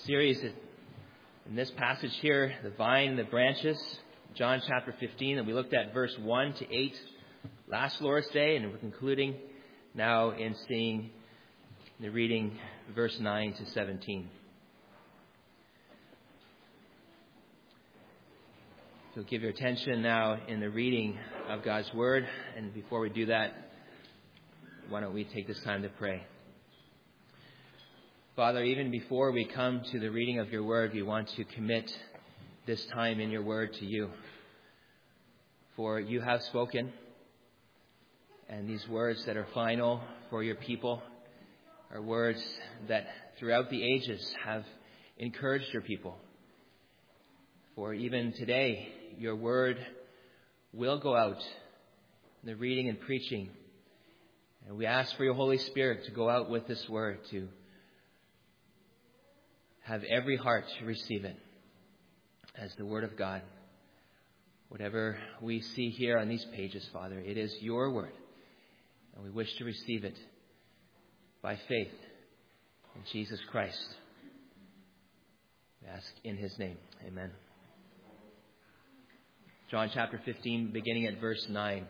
series in this passage here, the vine and the branches, John chapter 15, and we looked at verse 1 to 8 last Lord's Day, and we're concluding now in seeing the reading verse 9 to 17. So give your attention now in the reading of God's Word, and before we do that, why don't we take this time to pray. Father, even before we come to the reading of your word, we want to commit this time in your word to you. For you have spoken, and these words that are final for your people are words that throughout the ages have encouraged your people. For even today, your word will go out in the reading and preaching. And we ask for your Holy Spirit to go out with this word, to have every heart to receive it as the Word of God. Whatever we see here on these pages, Father, it is your Word, and we wish to receive it by faith in Jesus Christ. We ask in His name. Amen. John chapter 15, beginning at verse 9.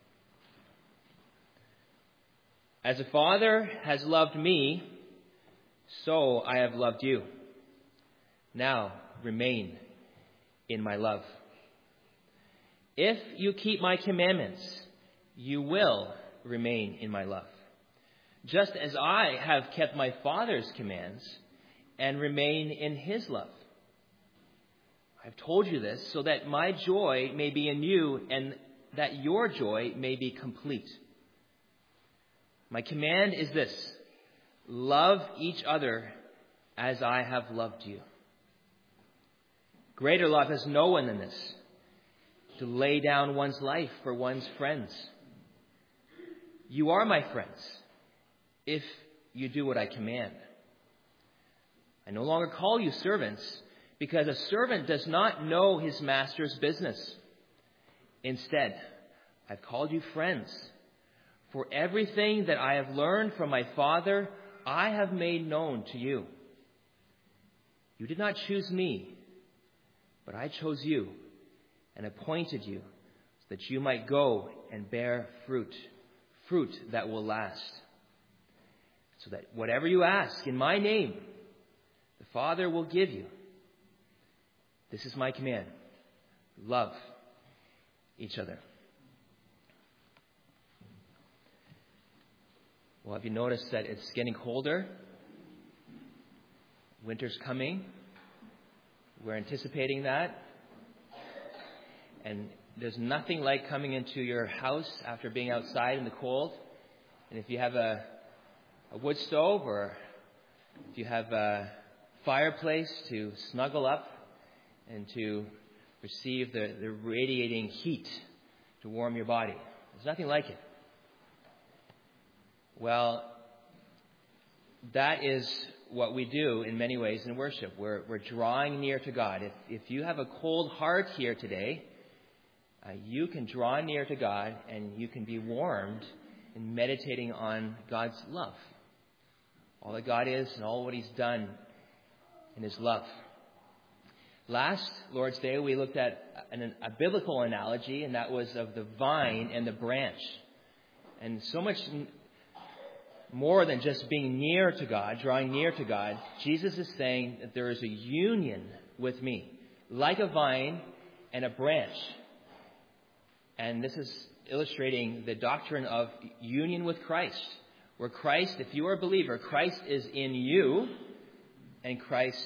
As the Father has loved me, so I have loved you. Now remain in my love. If you keep my commandments, you will remain in my love, just as I have kept my Father's commands and remain in his love. I've told you this so that my joy may be in you and that your joy may be complete. My command is this: love each other as I have loved you. Greater love has no one than this, to lay down one's life for one's friends. You are my friends if you do what I command. I no longer call you servants, because a servant does not know his master's business. Instead, I've called you friends. For everything that I have learned from my Father, I have made known to you. You did not choose me, but I chose you and appointed you so that you might go and bear fruit that will last. So that whatever you ask in my name, the Father will give you. This is my command: love each other. Well, have you noticed that it's getting colder? Winter's coming. We're anticipating that. And there's nothing like coming into your house after being outside in the cold. And if you have a wood stove, or if you have a fireplace to snuggle up and to receive the radiating heat to warm your body, there's nothing like it. Well, that is what we do in many ways in worship. We're drawing near to God. If you have a cold heart here today, you can draw near to God and you can be warmed in meditating on God's love. All that God is and all what He's done in His love. Last Lord's Day, we looked at a biblical analogy, and that was of the vine and the branch. And so much more than just being near to God, drawing near to God, Jesus is saying that there is a union with me, like a vine and a branch. And this is illustrating the doctrine of union with Christ, where Christ, if you are a believer, Christ is in you, and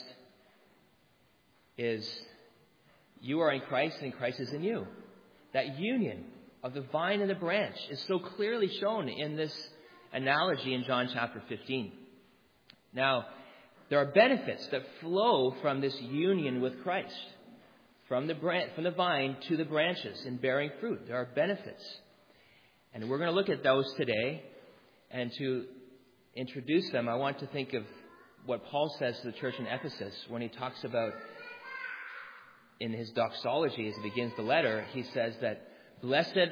you are in Christ, and Christ is in you. That union of the vine and the branch is so clearly shown in this analogy in John chapter 15. Now, there are benefits that flow from this union with Christ, from the vine to the branches in bearing fruit. There are benefits. And we're going to look at those today. And to introduce them, I want to think of what Paul says to the church in Ephesus when he talks about, in his doxology as he begins the letter, he says that blessed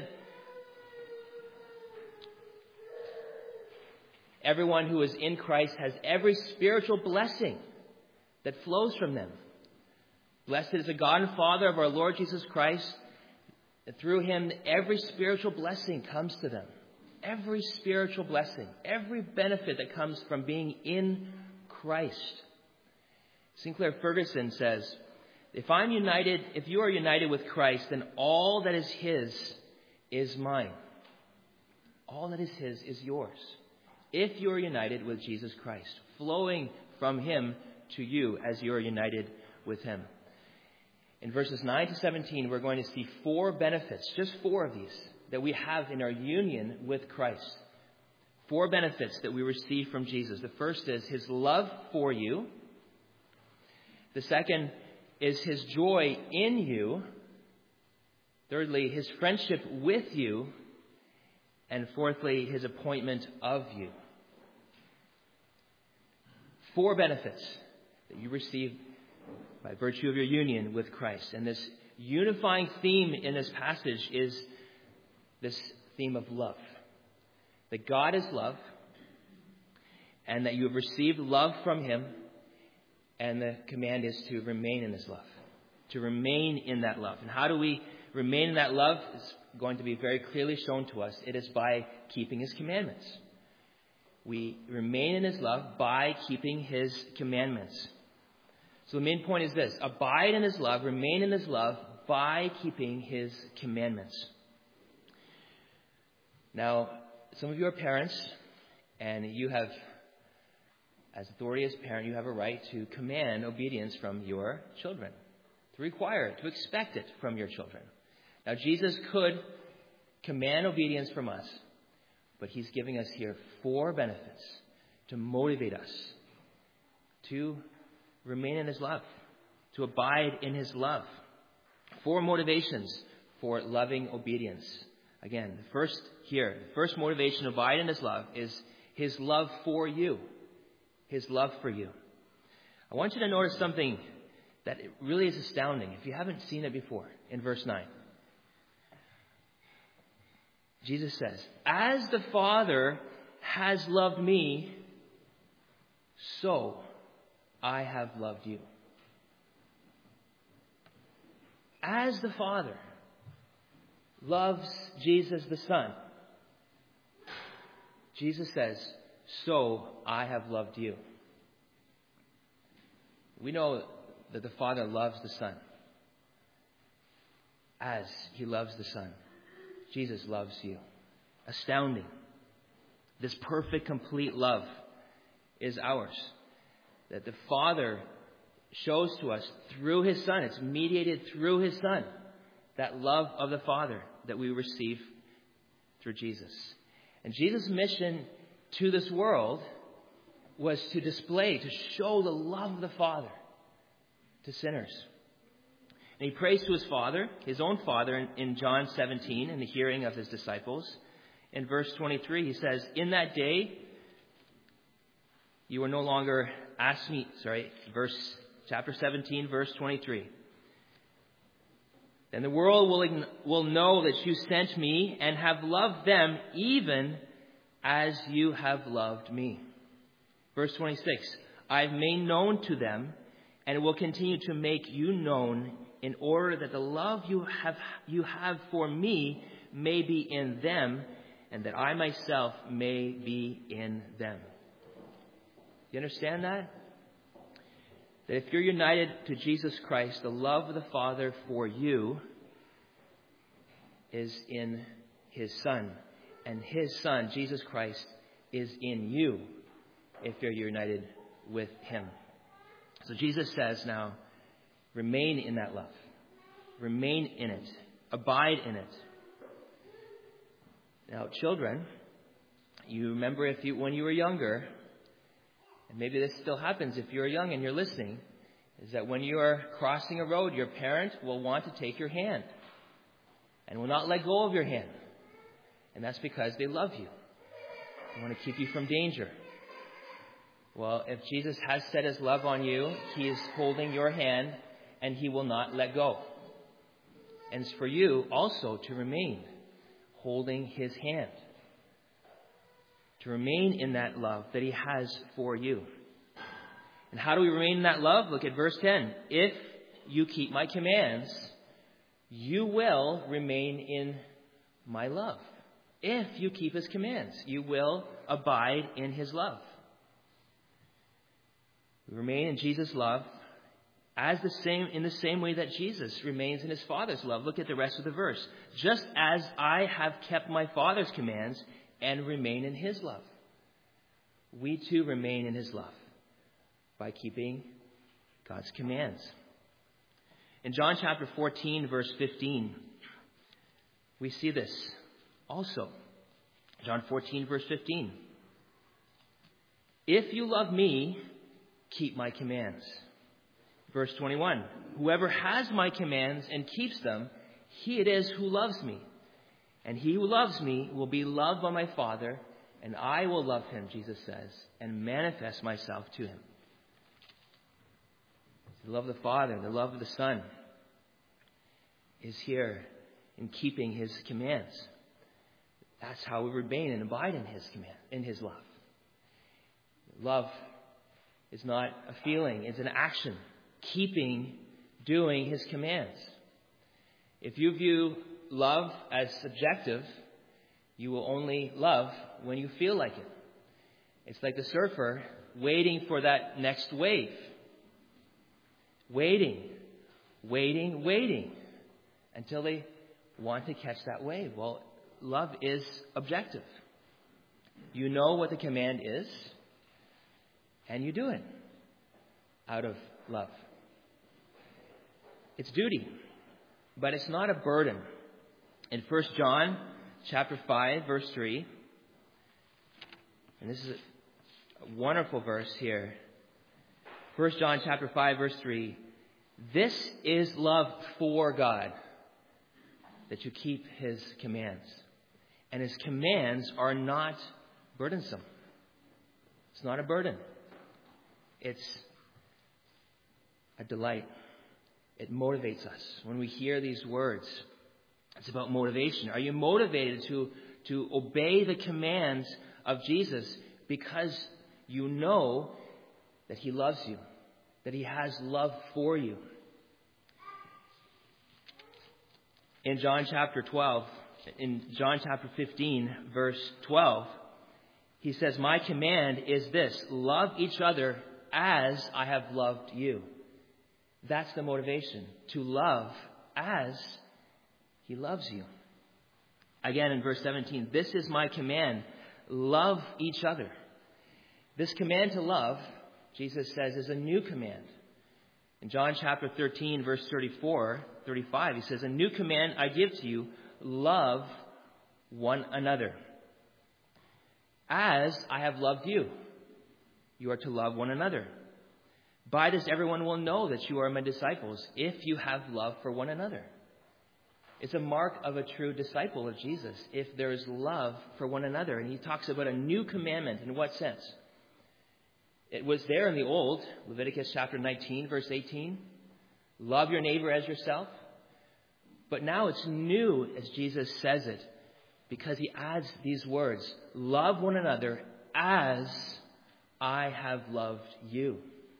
everyone who is in Christ has every spiritual blessing that flows from them. Blessed is the God and Father of our Lord Jesus Christ. And through him, every spiritual blessing comes to them. Every spiritual blessing, every benefit that comes from being in Christ. Sinclair Ferguson says, if you are united with Christ, then all that is his is mine. All that is his is yours. If you are united with Jesus Christ, flowing from him to you as you are united with him. In verses 9 to 17, we're going to see 4 benefits, just 4 of these, that we have in our union with Christ. 4 benefits that we receive from Jesus. The first is his love for you. The second is his joy in you. Thirdly, his friendship with you. And fourthly, his appointment of you. 4 benefits that you receive by virtue of your union with Christ. And this unifying theme in this passage is this theme of love. That God is love, and that you have received love from him, and the command is to remain in his love. To remain in that love. And how do we remain in that love? Is going to be very clearly shown to us. It is by keeping his commandments. We remain in his love by keeping his commandments. So the main point is this: abide in his love, remain in his love by keeping his commandments. Now, some of you are parents, and you have, as authority as parent, you have a right to command obedience from your children, to require it, to expect it from your children. Now, Jesus could command obedience from us, but he's giving us here 4 benefits to motivate us to remain in his love, to abide in his love. 4 motivations for loving obedience. Again, the first motivation to abide in his love is his love for you. His love for you. I want you to notice something that really is astounding if you haven't seen it before in verse 9. Jesus says, as the Father has loved me, so I have loved you. As the Father loves Jesus the Son, Jesus says, so I have loved you. We know that the Father loves the Son as he loves the Son. Jesus loves you. Astounding. This perfect, complete love is ours. That the Father shows to us through his Son. It's mediated through his Son. That love of the Father that we receive through Jesus. And Jesus' mission to this world was to display, to show the love of the Father to sinners. And he prays to his Father, his own Father, in John 17, in the hearing of his disciples. In verse 23, he says, in that day, you will no longer ask me, chapter 17, verse 23. Then the world will know that you sent me and have loved them even as you have loved me. Verse 26, I have made known to them and will continue to make you known in order that the love you have for me may be in them and that I myself may be in them. You understand that? That if you're united to Jesus Christ, the love of the Father for you is in his Son. And his Son, Jesus Christ, is in you if you're united with him. So Jesus says now, remain in that love. Remain in it. Abide in it. Now, children, you remember when you were younger, and maybe this still happens if you're young and you're listening, is that when you are crossing a road, your parent will want to take your hand and will not let go of your hand. And that's because they love you. They want to keep you from danger. Well, if Jesus has set his love on you, he is holding your hand and he will not let go. And it's for you also to remain holding his hand. To remain in that love that he has for you. And how do we remain in that love? Look at verse 10. If you keep my commands, you will remain in my love. If you keep his commands, you will abide in his love. We remain in Jesus' love in the same way that Jesus remains in his Father's love. Look at the rest of the verse. Just as I have kept my Father's commands and remain in his love. We too remain in his love by keeping God's commands. In John chapter 14, verse 15, we see this also. John 14, verse 15. If you love me, keep my commands. Verse 21. Whoever has my commands and keeps them, he it is who loves me. And he who loves me will be loved by my Father, and I will love him, Jesus says, and manifest myself to him. The love of the Father, the love of the Son is here in keeping his commands. That's how we remain and abide in his command, in his love. Love is not a feeling, it's an action. Doing his commands. If you view love as subjective, you will only love when you feel like it. It's like the surfer waiting for that next wave. Waiting until they want to catch that wave. Well, love is objective. You know what the command is, and you do it out of love. It's duty, but it's not a burden. In 1 John chapter 5, verse 3, and this is a wonderful verse here. 1 John chapter 5, verse 3, this is love for God, that you keep his commands. And his commands are not burdensome. It's not a burden. It's a delight. It motivates us. When we hear these words, it's about motivation. Are you motivated to obey the commands of Jesus because you know that he loves you, that he has love for you? In John chapter 15, verse 12, he says, my command is this, love each other as I have loved you. That's the motivation, to love as he loves you. Again, in verse 17, this is my command, love each other. This command to love, Jesus says, is a new command. In John chapter 13, verse 35, he says, a new command I give to you, love one another. As I have loved you, you are to love one another. By this everyone will know that you are my disciples, if you have love for one another. It's a mark of a true disciple of Jesus, if there is love for one another. And he talks about a new commandment. In what sense? It was there in the old, Leviticus chapter 19, verse 18. Love your neighbor as yourself. But now it's new as Jesus says it, because he adds these words, love one another as I have loved you.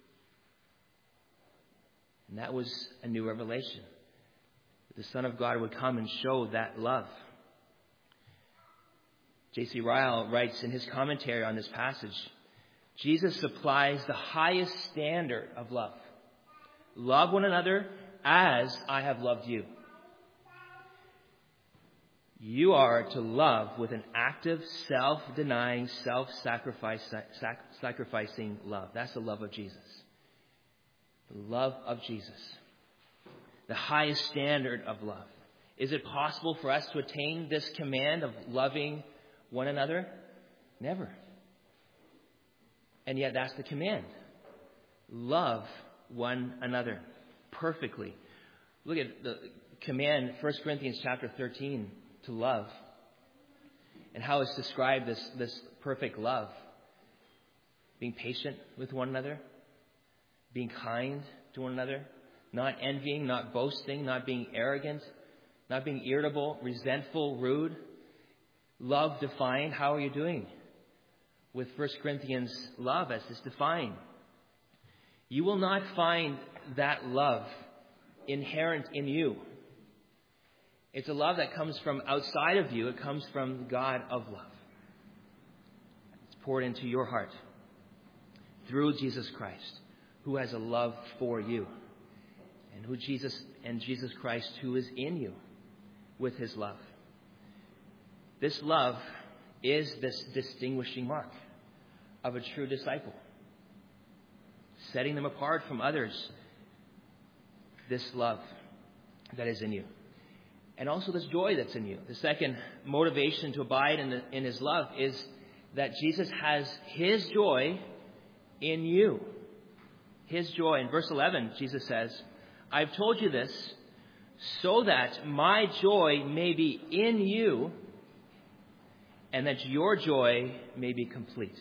And that was a new revelation. The Son of God would come and show that love. J.C. Ryle writes in his commentary on this passage, Jesus supplies the highest standard of love. Love one another as I have loved you. You are to love with an active, self-denying, self-sacrificing love. That's the love of Jesus. The love of Jesus. The highest standard of love. Is it possible for us to attain this command of loving one another? Never. And yet that's the command. Love one another perfectly. Look at the command, 1 Corinthians chapter 13, to love. And how it's described, this perfect love. Being patient with one another. Being kind to one another. Not envying, not boasting, not being arrogant. Not being irritable, resentful, rude. Love defined. How are you doing with 1 Corinthians love as it's defined? You will not find that love inherent in you. It's a love that comes from outside of you. It comes from the God of love. It's poured into your heart through Jesus Christ, who has a love for you, and Jesus Christ, who is in you with his love. This love is this distinguishing mark of a true disciple, setting them apart from others. This love that is in you. And also this joy that's in you. The second motivation to abide in his love is that Jesus has his joy in you. His joy. In verse 11, Jesus says, I've told you this so that my joy may be in you and that your joy may be complete.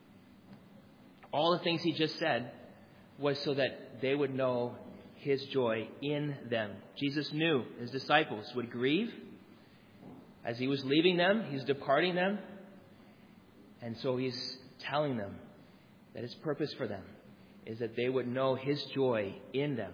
All the things he just said was so that they would know his joy in them. Jesus knew his disciples would grieve as he was leaving them, he's departing them. And so he's telling them that his purpose for them is that they would know his joy in them.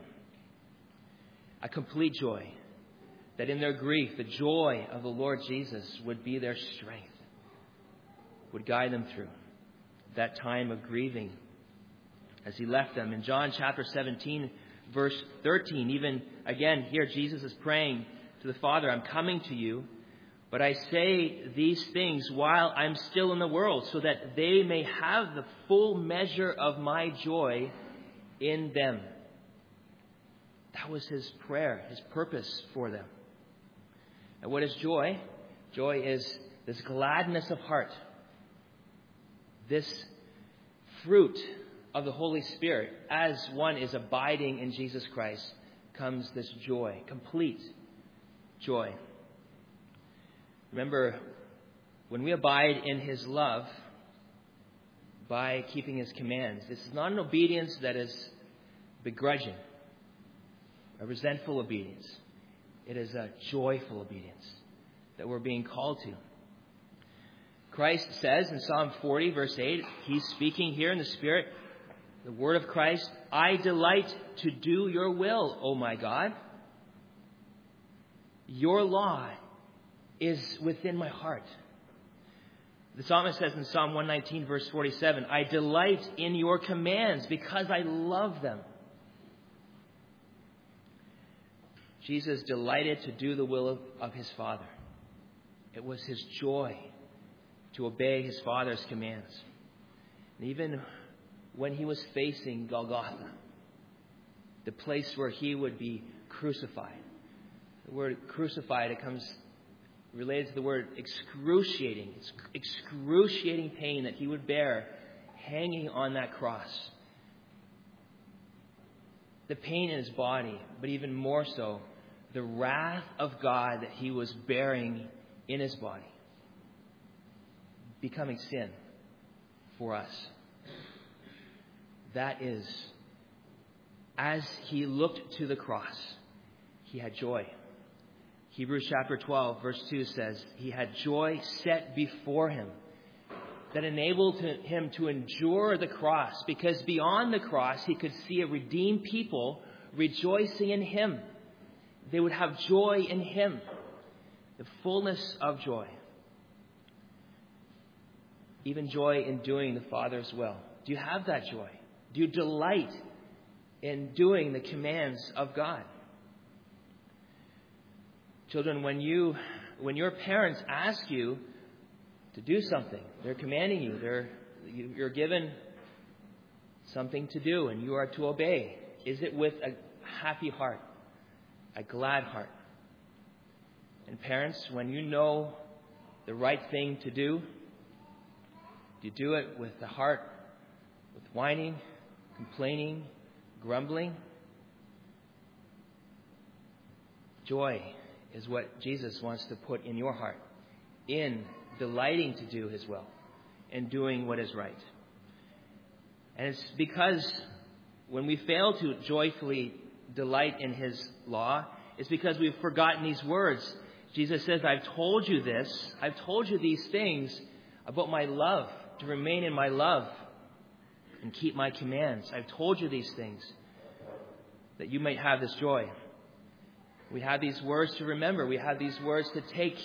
A complete joy. That in their grief, the joy of the Lord Jesus would be their strength. Would guide them through that time of grieving as he left them. In John chapter 17, verse 13, even again here Jesus is praying to the Father, I'm coming to you, but I say these things while I'm still in the world, so that they may have the full measure of my joy in them. That was his prayer, his purpose for them. And what is joy? Joy is this gladness of heart, this fruit of the Holy Spirit. As one is abiding in Jesus Christ, comes this joy, complete joy. Remember, when we abide in his love by keeping his commands, this is not an obedience that is begrudging, a resentful obedience. It is a joyful obedience that we're being called to. Christ says in Psalm 40, verse 8, he's speaking here in the Spirit, the word of Christ, I delight to do your will, O my God. Your law is within my heart. The psalmist says in Psalm 119, verse 47, I delight in your commands because I love them. Jesus delighted to do the will of his Father. It was his joy to obey his Father's commands. And even when he was facing Golgotha, the place where he would be crucified. The word crucified, it comes related to the word excruciating. It's excruciating pain that he would bear hanging on that cross. The pain in his body, but even more so, the wrath of God that he was bearing in his body, becoming sin for us. That is, as he looked to the cross, he had joy. Hebrews chapter 12, verse 2 says, he had joy set before him that enabled him to endure the cross, because beyond the cross he could see a redeemed people rejoicing in him. They would have joy in him, the fullness of joy. Even joy in doing the Father's will. Do you have that joy? Do you delight in doing the commands of God? Children, when your parents ask you to do something, they're commanding you, you're given something to do and you are to obey. Is it with a happy heart, a glad heart? And parents, when you know the right thing to do you do it with the heart, with whining, complaining, grumbling? Joy is what Jesus wants to put in your heart, in delighting to do his will and doing what is right. And it's because when we fail to joyfully delight in his law, it's because we've forgotten these words. Jesus says, I've told you this, I've told you these things about my love, to remain in my love. and keep my commands. I've told you these things, that you might have this joy. We have these words to remember. We have these words to take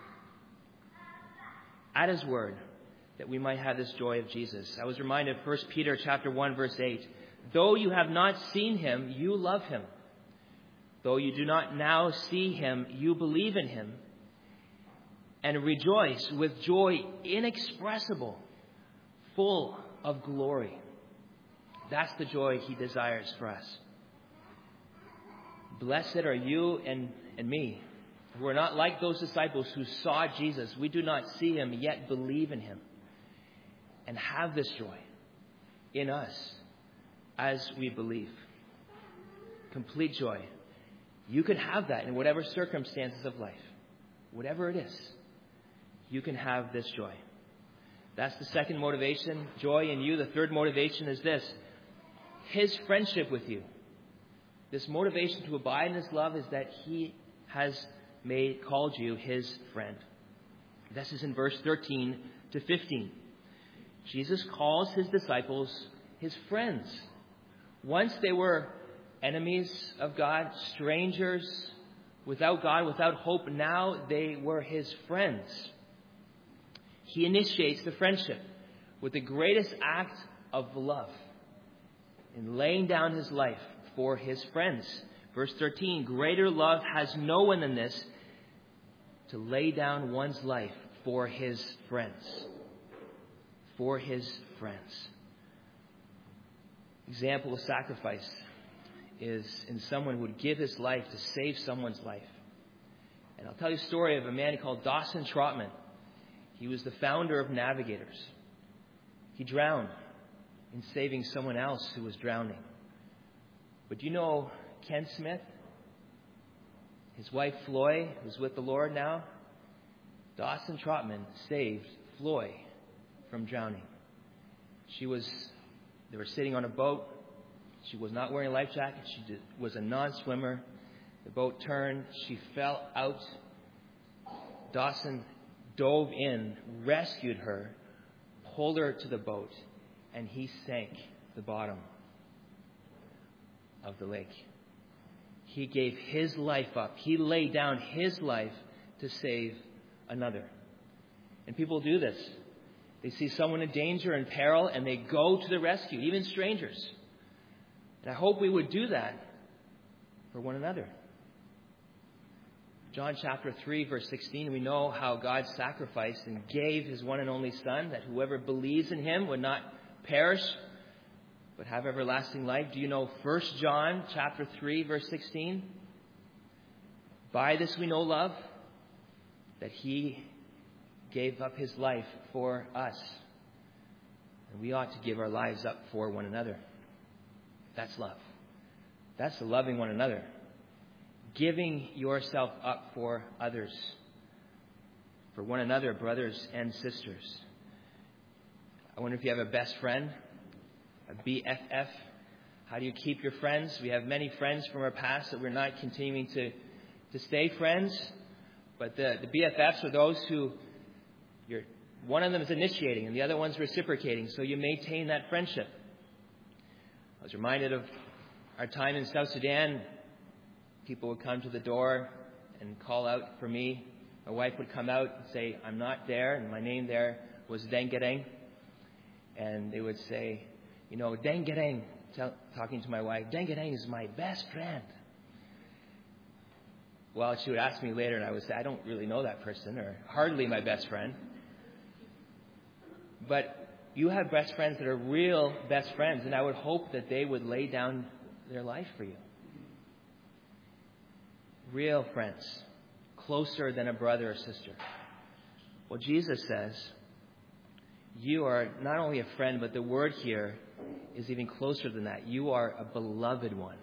at His word, that we might have this joy of Jesus. I was reminded of 1 Peter chapter 1, verse 8. Though you have not seen Him, you love Him. Though you do not now see Him, you believe in Him and rejoice with joy inexpressible, full of glory. That's the joy He desires for us. Blessed are you and me. We're not like those disciples who saw Jesus. We do not see Him, yet believe in Him and have this joy in us as we believe. Complete joy. You can have that in whatever circumstances of life. Whatever it is, you can have this joy. That's the second motivation, joy in you. The third motivation is this: His friendship with you. This motivation to abide in His love is that He has called you His friend. This is in verse 13 to 15. Jesus calls His disciples His friends. Once they were enemies of God, strangers, without God, without hope. Now they were His friends. He initiates the friendship with the greatest act of love in laying down His life for His friends. Verse 13, greater love has no one than this, to lay down one's life for his friends. For His friends. Example of sacrifice is in someone who would give his life to save someone's life. And I'll tell you a story of a man called Dawson Trotman. He was the founder of Navigators. He drowned in saving someone else who was drowning. But you know Ken Smith? His wife Floy, who's with the Lord now. Dawson Trotman saved Floy from drowning. They were sitting on a boat. She was not wearing a life jacket. She was a non-swimmer. The boat turned. She fell out. Dawson dove in, rescued her, pulled her to the boat, and he sank the bottom of the lake. He gave his life up. He laid down his life to save another. And people do this. They see someone in danger and peril, and they go to the rescue, even strangers. And I hope we would do that for one another. John chapter 3, verse 16, we know how God sacrificed and gave His one and only Son, that whoever believes in Him would not perish, but have everlasting life. Do you know 1 John chapter 3, verse 16? By this we know love, that He gave up His life for us. And we ought to give our lives up for one another. That's love. That's loving one another. Giving yourself up for others. For one another, brothers and sisters. I wonder if you have a best friend, a BFF. How do you keep your friends? We have many friends from our past that we're not continuing to stay friends. But the BFFs are those who one of them is initiating and the other one's reciprocating. So you maintain that friendship. I was reminded of our time in South Sudan. People would come to the door and call out for me. My wife would come out and say, I'm not there. And my name there was Dengereng. And they would say, Dengereng, talking to my wife, Dengereng is my best friend. Well, she would ask me later, and I would say, I don't really know that person, or hardly my best friend. But you have best friends that are real best friends, and I would hope that they would lay down their life for you. Real friends, closer than a brother or sister. Well, Jesus says, you are not only a friend, but the word here is even closer than that. You are a beloved one.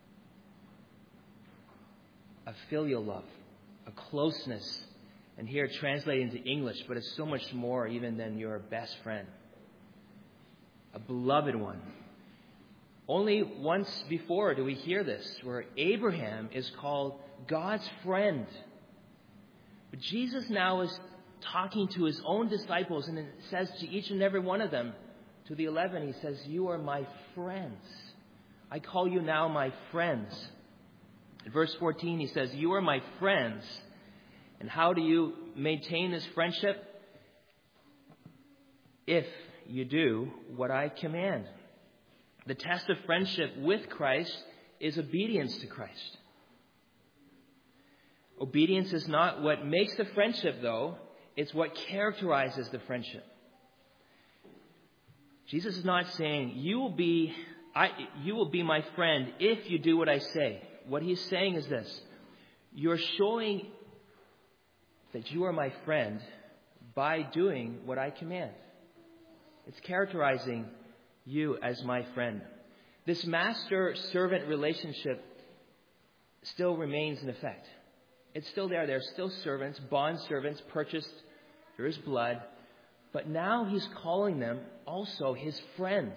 A filial love, a closeness. And here translated into English, but it's so much more even than your best friend. A beloved one. Only once before do we hear this, where Abraham is called God's friend. But Jesus now is talking to His own disciples, and it says to each and every one of them, To the 11, he says, you are my friends. I call you now my friends. In verse 14, he says, you are my friends. And how do you maintain this friendship? If you do what I command. The test of friendship with Christ is obedience to Christ. Obedience is not what makes the friendship, though. It's what characterizes the friendship. Jesus is not saying, you will be my friend if you do what I say. What he's saying is this. You're showing that you are my friend by doing what I command. It's characterizing you as my friend. This master-servant relationship still remains in effect. It's still there. They're still servants, bond servants, purchased through his blood. But now he's calling them also his friends.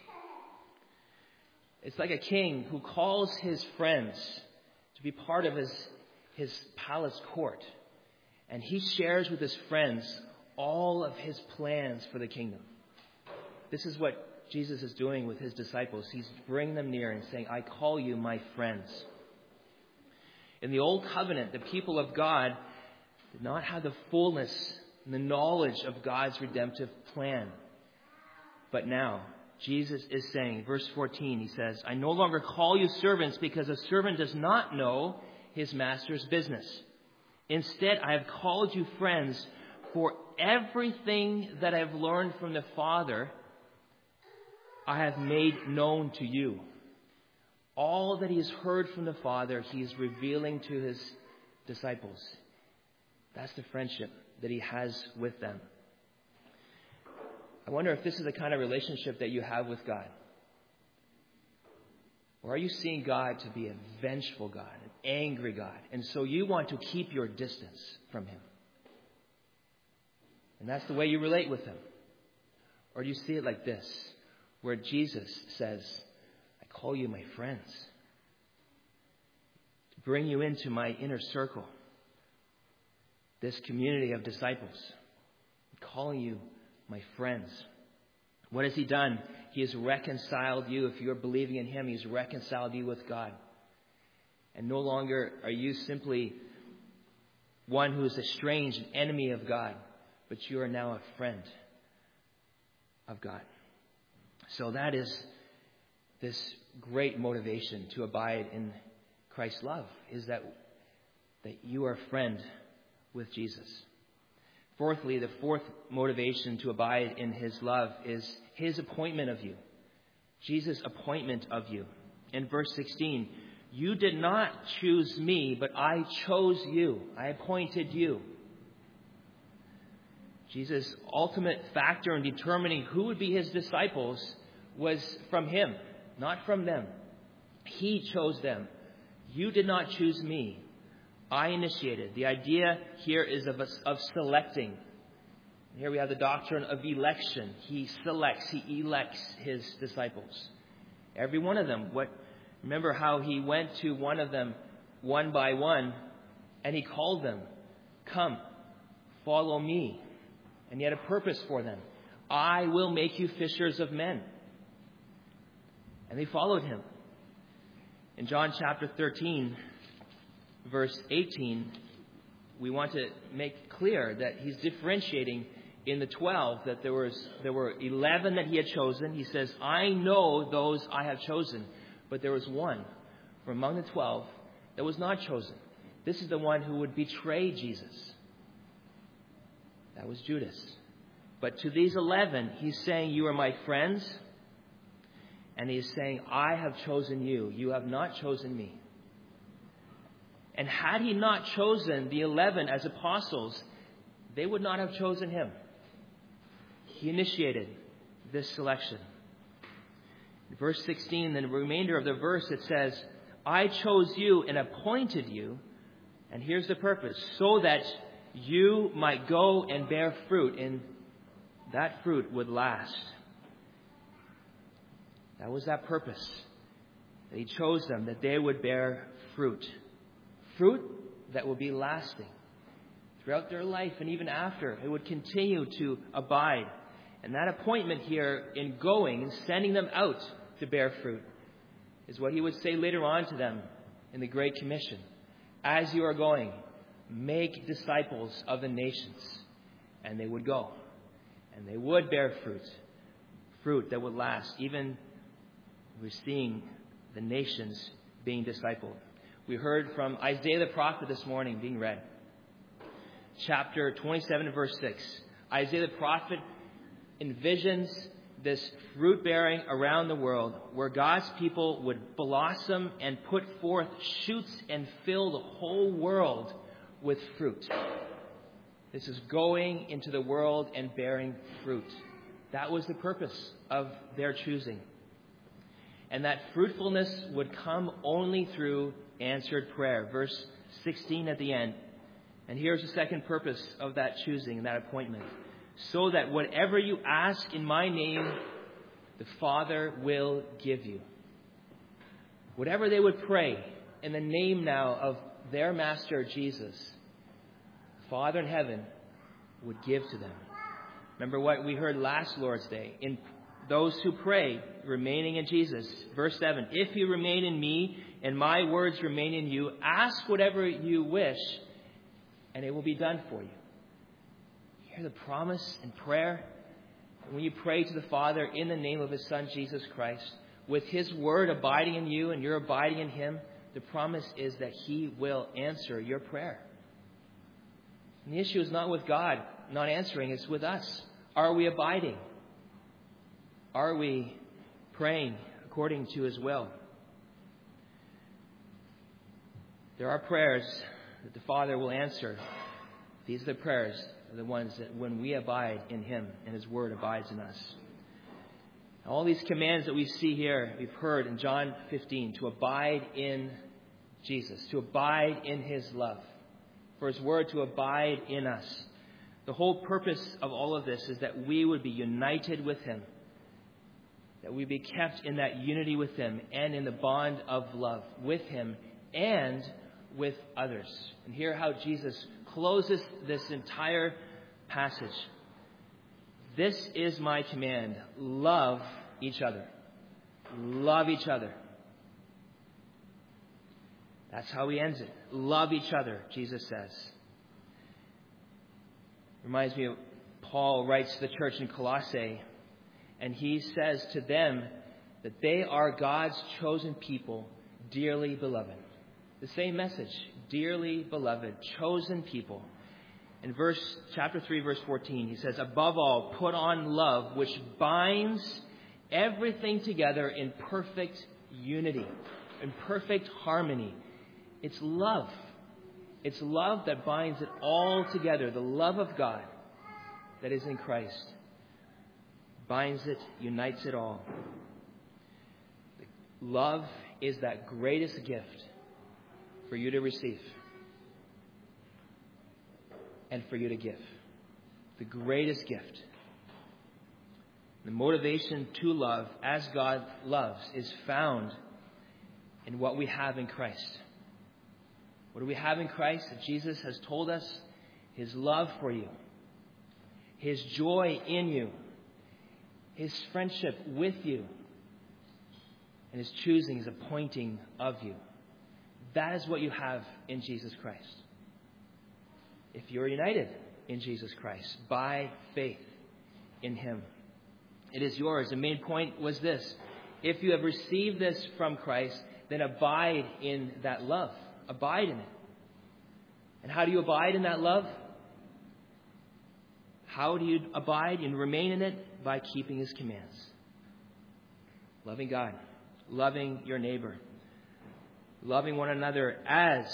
It's like a king who calls his friends to be part of his palace court. And he shares with his friends all of his plans for the kingdom. This is what Jesus is doing with his disciples. He's bringing them near and saying, I call you my friends. In the Old Covenant, the people of God did not have the fullness and the knowledge of God's redemptive plan. But now, Jesus is saying, verse 14, he says, I no longer call you servants because a servant does not know his master's business. Instead, I have called you friends, for everything that I have learned from the Father, I have made known to you. All that he has heard from the Father, he is revealing to his disciples. That's the friendship that he has with them. I wonder if this is the kind of relationship that you have with God. Or are you seeing God to be a vengeful God, an angry God, and so you want to keep your distance from him? And that's the way you relate with him. Or do you see it like this, where Jesus says, I call you my friends, to bring you into my inner circle, this community of disciples, I'm calling you my friends. What has he done? He has reconciled you. If you're believing in him, he's reconciled you with God. And no longer are you simply one who is estranged, an enemy of God, but you are now a friend of God. So that is this great motivation to abide in Christ's love, is that you are a friend with Jesus. Fourthly, the fourth motivation to abide in his love is his appointment of you. Jesus' appointment of you. In verse 16, you did not choose me, but I chose you. I appointed you. Jesus' ultimate factor in determining who would be his disciples was from him, not from them. He chose them. You did not choose me. I initiated. The idea here is of selecting. Here we have the doctrine of election. He selects, he elects his disciples. Every one of them. Remember how he went to one of them one by one and he called them, come, follow me. And he had a purpose for them. I will make you fishers of men. And they followed him. In John chapter 13, verse 18, we want to make clear that he's differentiating in the 12, that there were 11 that he had chosen. He says, I know those I have chosen. But there was one from among the 12 that was not chosen. This is the one who would betray Jesus. That was Judas. But to these 11, he's saying, you are my friends. And he's saying, I have chosen you. You have not chosen me. And had he not chosen the 11 as apostles, they would not have chosen him. He initiated this selection. In verse 16, the remainder of the verse, it says, I chose you and appointed you. And here's the purpose, so that you might go and bear fruit, and that fruit would last. That was that purpose. That he chose them, that they would bear fruit. Fruit that will be lasting throughout their life and even after. It would continue to abide And that appointment here in going and sending them out to bear fruit is what he would say later on to them in the Great Commission. As you are going, make disciples of the nations. And they would go. And they would bear fruit that would last. Even we're seeing the nations being discipled. We heard from Isaiah the prophet this morning being read. Chapter 27, verse 6. Isaiah the prophet envisions this fruit bearing around the world where God's people would blossom and put forth shoots and fill the whole world with fruit. This is going into the world and bearing fruit. That was the purpose of their choosing. And that fruitfulness would come only through answered prayer. Verse 16 at the end. And here's the second purpose of that choosing and that appointment. So that whatever you ask in my name, the Father will give you. Whatever they would pray in the name now of their Master Jesus, Father in heaven would give to them. Remember what we heard last Lord's Day. In those who pray, remaining in Jesus. Verse 7, if you remain in me and my words remain in you, ask whatever you wish and it will be done for you. You hear the promise in prayer? When you pray to the Father in the name of His Son, Jesus Christ, with His word abiding in you and you're abiding in Him, the promise is that He will answer your prayer. And the issue is not with God not answering, it's with us. Are we abiding? Are we praying according to His will? There are prayers that the Father will answer. These are the prayers, the ones that when we abide in Him and His Word abides in us. All these commands that we see here, we've heard in John 15, to abide in Jesus, to abide in His love, for His Word to abide in us. The whole purpose of all of this is that we would be united with Him, that we be kept in that unity with Him and in the bond of love with Him and with others. And hear how Jesus closes this entire passage. This is my command. Love each other. Love each other. That's how He ends it. Love each other, Jesus says. Reminds me of Paul writes to the church in Colossae, and he says to them that they are God's chosen people, dearly beloved. The same message, dearly beloved, chosen people. In chapter 3, verse 14, he says, above all, put on love, which binds everything together in perfect unity, in perfect harmony. It's love. It's love that binds it all together. The love of God that is in Christ binds it, unites it all. Love is that greatest gift for you to receive and for you to give. The greatest gift. The motivation to love as God loves is found in what we have in Christ. What do we have in Christ? That Jesus has told us His love for you, His joy in you, His friendship with you, and His choosing, His appointing of you. That is what you have in Jesus Christ. If you're united in Jesus Christ by faith in Him, it is yours. The main point was this. If you have received this from Christ, then abide in that love. Abide in it. And how do you abide in that love? How do you abide and remain in it? By keeping His commands. Loving God. Loving your neighbor. Loving one another as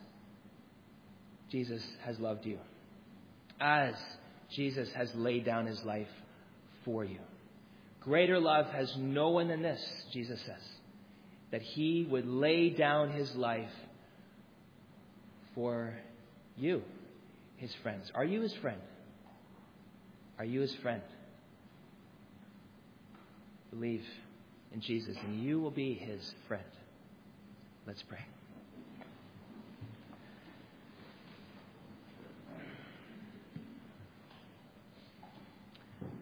Jesus has loved you. As Jesus has laid down His life for you. Greater love has no one than this, Jesus says. That He would lay down His life for you, His friends. Are you His friend? Are you His friend? Believe in Jesus and you will be His friend. Let's pray.